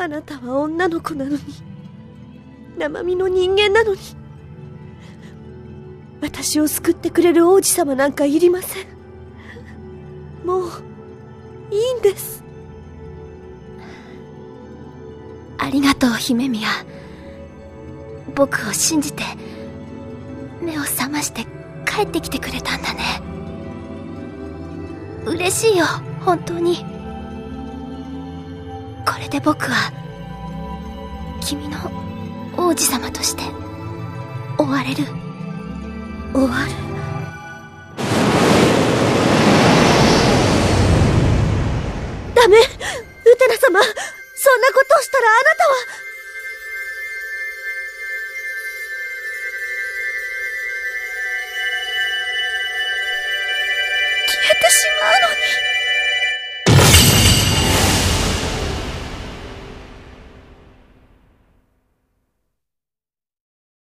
あなたは女の子なのに、生身の人間なのに、私を救ってくれる王子様なんかいりません。もういいんです。 ありがとう、姫宮。僕を信じて目を覚まして帰ってきてくれたんだね。嬉しいよ、本当に。これで僕は君の王子様として終われる。 終わる。ダメ、ウテナ様、そんなことをしたらあなたは。消えてしまうのに。